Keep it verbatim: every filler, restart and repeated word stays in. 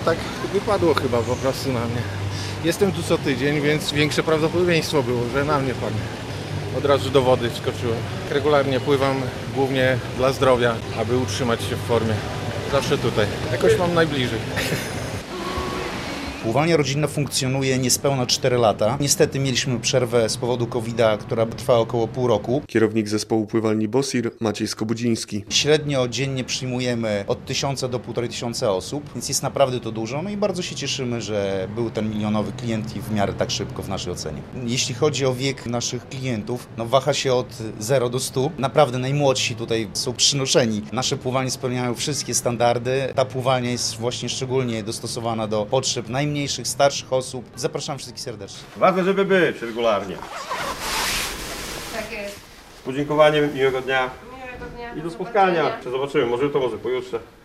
tak wypadło chyba po prostu na mnie. Jestem tu co tydzień, więc większe prawdopodobieństwo było, że na mnie padnie. Od razu do wody wskoczyłem. Regularnie pływam głównie dla zdrowia, aby utrzymać się w formie. Zawsze tutaj. Jakoś mam najbliżej. Pływanie rodzinne funkcjonuje niespełna cztery lata. Niestety mieliśmy przerwę z powodu kowida, która trwała około pół roku. Kierownik zespołu pływalni Bosir Maciej Skobudziński. Średnio dziennie przyjmujemy od tysiąca do półtorej tysiąca osób, więc jest naprawdę to dużo. No i bardzo się cieszymy, że był ten milionowy klient i w miarę tak szybko w naszej ocenie. Jeśli chodzi o wiek naszych klientów, no waha się od zera do stu. Naprawdę najmłodsi tutaj są przynoszeni. Nasze pływanie spełniają wszystkie standardy. Ta pływalnia jest właśnie szczególnie dostosowana do potrzeb najmniejszych, starszych osób. Zapraszam wszystkich serdecznie. Ważne, żeby być regularnie. Tak jest. Z podziękowaniem, miłego dnia Miłego dnia. i do spotkania. Zobaczymy, może to, może pojutrze.